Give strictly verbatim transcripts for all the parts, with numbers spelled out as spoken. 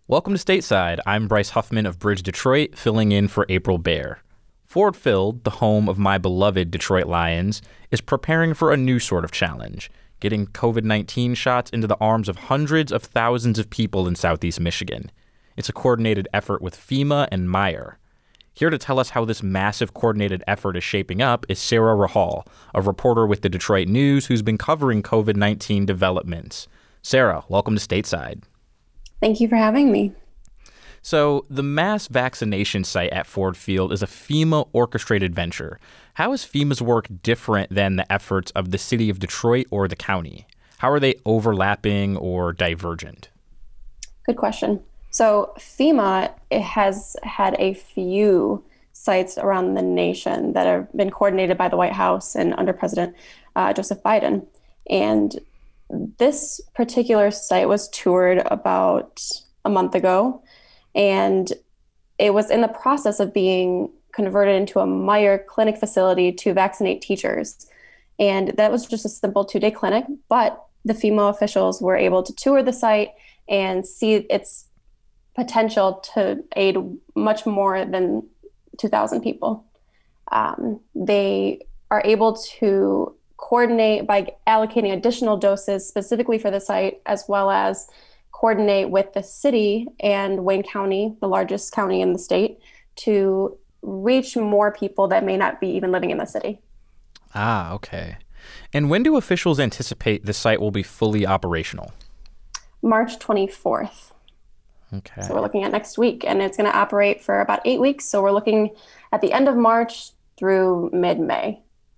Welcome to Stateside. I'm Bryce Huffman of Bridge Detroit, filling in for April Baer. Ford Field, the home of my beloved Detroit Lions, is preparing for a new sort of challenge, getting covid nineteen shots into the arms of hundreds of thousands of people in southeast Michigan. It's a coordinated effort with FEMA and Meijer. Here to tell us how this massive coordinated effort is shaping up is Sarah Rahal, a reporter with the Detroit News who's been covering covid nineteen developments. Sarah, welcome to Stateside. Thank you for having me. So the mass vaccination site at Ford Field is a FEMA-orchestrated venture. How is FEMA's work different than the efforts of the city of Detroit or the county? How are they overlapping or divergent? Good question. So FEMA it has had a few sites around the nation that have been coordinated by the White House and under President uh, Joseph Biden. And this particular site was toured about a month ago, and it was in the process of being converted into a Meijer clinic facility to vaccinate teachers. And that was just a simple two-day clinic, but the FEMA officials were able to tour the site and see its potential to aid much more than two thousand people. Um, they are able to coordinate by allocating additional doses specifically for the site, as well as coordinate with the city and Wayne County, the largest county in the state, to reach more people that may not be even living in the city. Ah, okay. And when do officials anticipate the site will be fully operational? March twenty-fourth. Okay. So we're looking at next week, and it's going to operate for about eight weeks. So we're looking at the end of March through mid-May.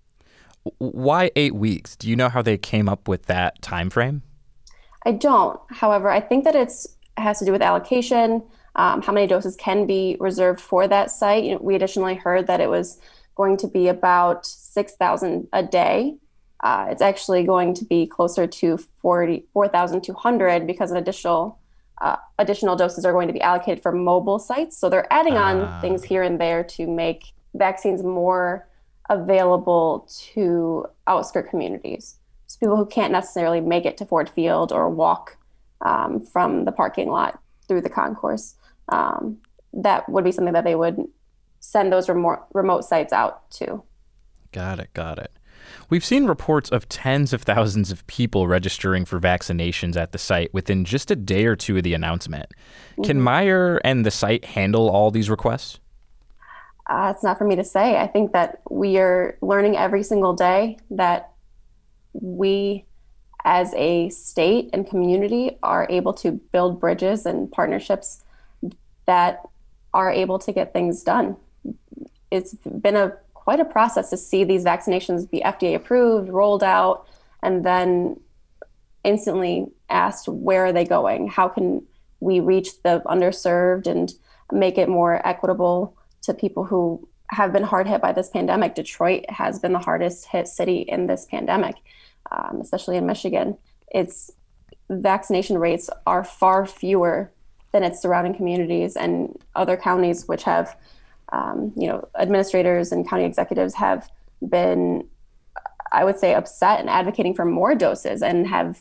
Why eight weeks? Do you know how they came up with that time frame? I don't. However, I think that it's has to do with allocation, um, how many doses can be reserved for that site. You know, we additionally heard that it was going to be about six thousand a day. Uh, it's actually going to be closer to forty-four thousand two hundred because an additional uh, additional doses are going to be allocated for mobile sites. So they're adding on Ah. things here and there to make vaccines more available to outskirt communities. So people who can't necessarily make it to Ford Field or walk um, from the parking lot through the concourse. Um, that would be something that they would send those remote, remote sites out to. Got it, got it. We've seen reports of tens of thousands of people registering for vaccinations at the site within just a day or two of the announcement. Mm-hmm. Can Meijer and the site handle all these requests? Uh, it's not for me to say. I think that we are learning every single day that we as a state and community are able to build bridges and partnerships that are able to get things done. It's been a quite a process to see these vaccinations be F D A approved, rolled out, and then instantly asked, where are they going? How can we reach the underserved and make it more equitable to people who have been hard hit by this pandemic? Detroit has been the hardest hit city in this pandemic, um, especially in Michigan. Its vaccination rates are far fewer than its surrounding communities, and other counties which have, um, you know, administrators and county executives have been, I would say, upset and advocating for more doses, and have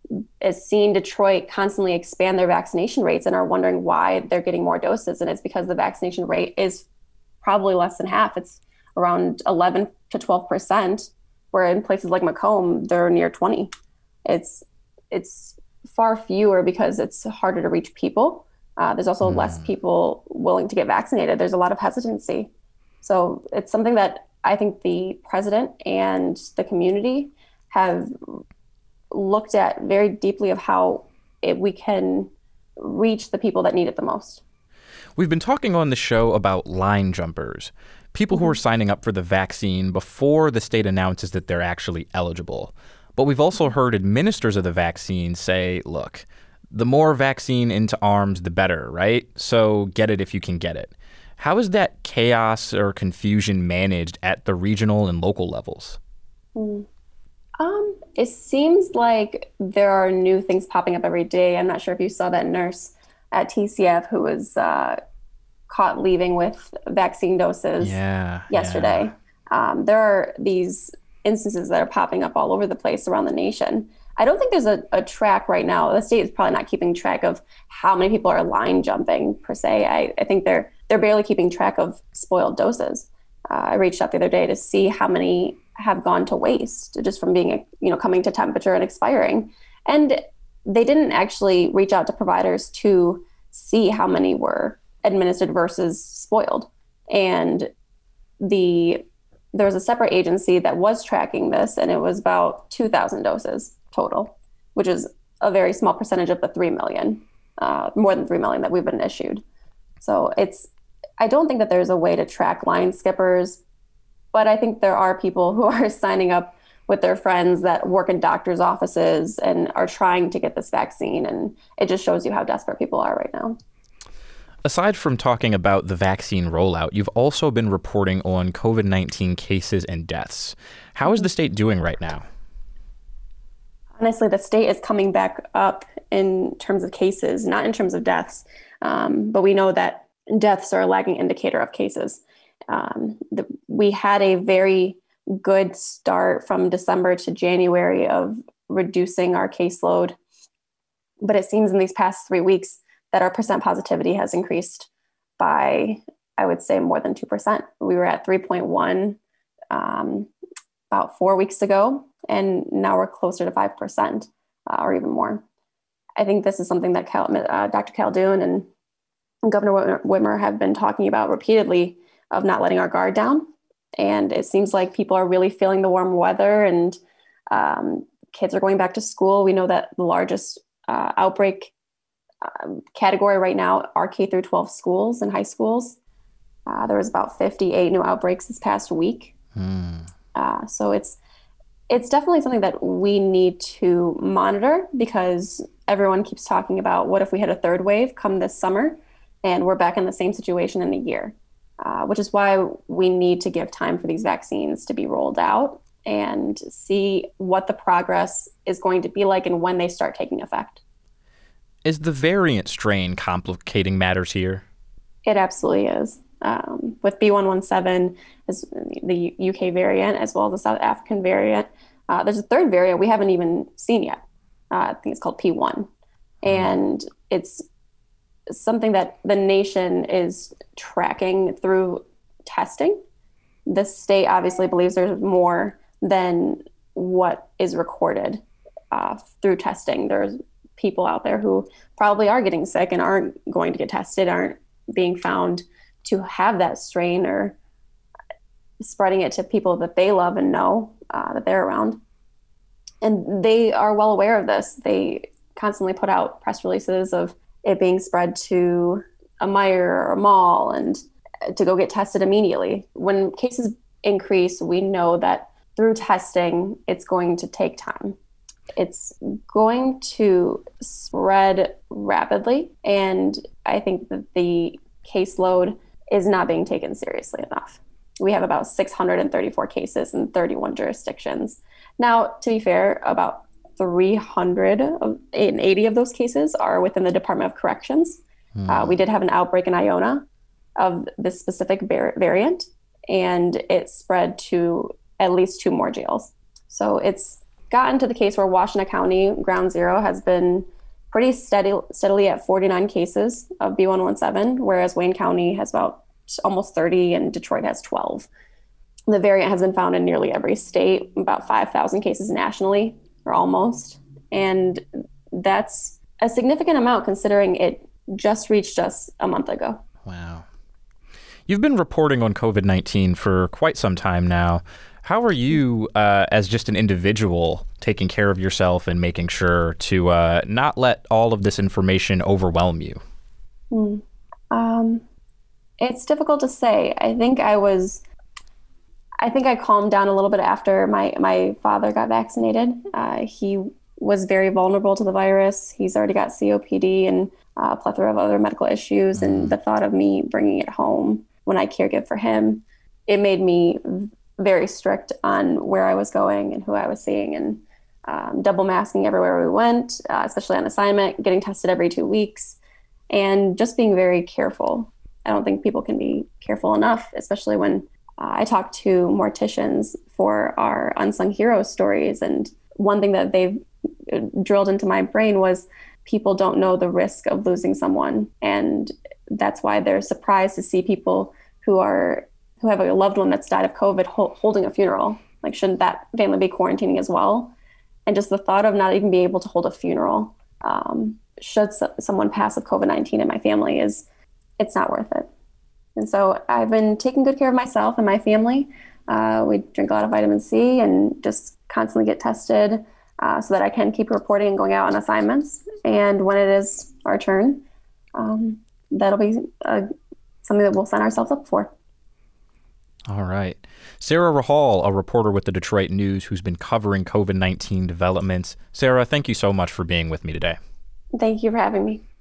is seen Detroit constantly expand their vaccination rates and are wondering why they're getting more doses. And it's because the vaccination rate is probably less than half. It's around eleven to twelve percent, where in places like Macomb, they're near twenty. It's it's far fewer because it's harder to reach people. Uh, there's also mm. less people willing to get vaccinated. There's a lot of hesitancy. So it's something that I think the president and the community have looked at very deeply of how it, we can reach the people that need it the most. We've been talking on the show about line jumpers, people mm-hmm. who are signing up for the vaccine before the state announces that they're actually eligible. But we've also heard administrators of the vaccine say, look, the more vaccine into arms, the better, right? So get it if you can get it. How is that chaos or confusion managed at the regional and local levels? Mm. Um, it seems like there are new things popping up every day. I'm not sure if you saw that nurse at T C F who was uh, caught leaving with vaccine doses yeah, yesterday. Yeah. Um, there are these instances that are popping up all over the place around the nation. I don't think there's a, a track right now. The state is probably not keeping track of how many people are line jumping per se. I, I think they're they're barely keeping track of spoiled doses. Uh, I reached out the other day to see how many have gone to waste just from being, you know, coming to temperature and expiring. And they didn't actually reach out to providers to see how many were administered versus spoiled. And the there was a separate agency that was tracking this, and it was about two thousand doses total, which is a very small percentage of the three million, uh, more than three million that we've been issued. So it's, I don't think that there's a way to track line skippers, but I think there are people who are signing up with their friends that work in doctors' offices and are trying to get this vaccine. And it just shows you how desperate people are right now. Aside from talking about the vaccine rollout, you've also been reporting on COVID nineteen cases and deaths. How is the state doing right now? Honestly, the state is coming back up in terms of cases, not in terms of deaths. Um, but we know that deaths are a lagging indicator of cases. Um, the, we had a very good start from December to January of reducing our caseload. But it seems in these past three weeks that our percent positivity has increased by, I would say, more than two percent. We were at three point one um, about four weeks ago, and now we're closer to five percent uh, or even more. I think this is something that Cal, uh, Doctor Khaldun and Governor Whitmer have been talking about repeatedly, of not letting our guard down. And it seems like people are really feeling the warm weather, and um, kids are going back to school. We know that the largest uh, outbreak um, category right now are K through twelve schools and high schools. Uh, there was about fifty-eight new outbreaks this past week. Hmm. Uh, so it's it's definitely something that we need to monitor, because everyone keeps talking about what if we had a third wave come this summer and we're back in the same situation in a year, uh, which is why we need to give time for these vaccines to be rolled out and see what the progress is going to be like and when they start taking effect. Is the variant strain complicating matters here? It absolutely is. Um, with B one one seven, as the U K variant, as well as the South African variant, uh, there's a third variant we haven't even seen yet. Uh, I think it's called P one. And it's something that the nation is tracking through testing. The state obviously believes there's more than what is recorded uh, through testing. There's people out there who probably are getting sick and aren't going to get tested, aren't being found to have that strain, or spreading it to people that they love and know uh, that they're around. And they are well aware of this. They constantly put out press releases of it being spread to a Meijer or a mall and to go get tested immediately. When cases increase, we know that through testing, it's going to take time. It's going to spread rapidly. And I think that the caseload is not being taken seriously enough. We have about six hundred thirty-four cases in thirty-one jurisdictions. Now, to be fair, about three hundred eighty of those cases are within the Department of Corrections. Hmm. Uh, we did have an outbreak in Iona of this specific var- variant, and it spread to at least two more jails. So it's gotten to the case where Washtenaw County, ground zero, has been pretty steady, steadily at forty-nine cases of B one one seven, whereas Wayne County has about almost thirty and Detroit has twelve. The variant has been found in nearly every state, about five thousand cases nationally, or almost. And that's a significant amount considering it just reached us a month ago. Wow. You've been reporting on COVID nineteen for quite some time now. How are you, uh, as just an individual, taking care of yourself and making sure to uh, not let all of this information overwhelm you? Mm. Um, it's difficult to say. I think I was, I think I calmed down a little bit after my, my father got vaccinated. Uh, he was very vulnerable to the virus. He's already got C O P D and a plethora of other medical issues. Mm. And the thought of me bringing it home when I caregive for him, it made me very strict on where I was going and who I was seeing, and um, double masking everywhere we went, uh, especially on assignment, getting tested every two weeks, and just being very careful. I don't think people can be careful enough, especially when uh, I talk to morticians for our Unsung Heroes stories. And one thing that they've drilled into my brain was people don't know the risk of losing someone. And that's why they're surprised to see people who are who have a loved one that's died of COVID ho- holding a funeral. Like, shouldn't that family be quarantining as well? And just the thought of not even being able to hold a funeral um, should so- someone pass with COVID nineteen in my family is, it's not worth it. And so I've been taking good care of myself and my family. Uh, we drink a lot of vitamin C and just constantly get tested uh, so that I can keep reporting and going out on assignments. And when it is our turn, um, that'll be uh, something that we'll sign ourselves up for. All right. Sarah Rahal, a reporter with the Detroit News who's been covering COVID nineteen developments. Sarah, thank you so much for being with me today. Thank you for having me.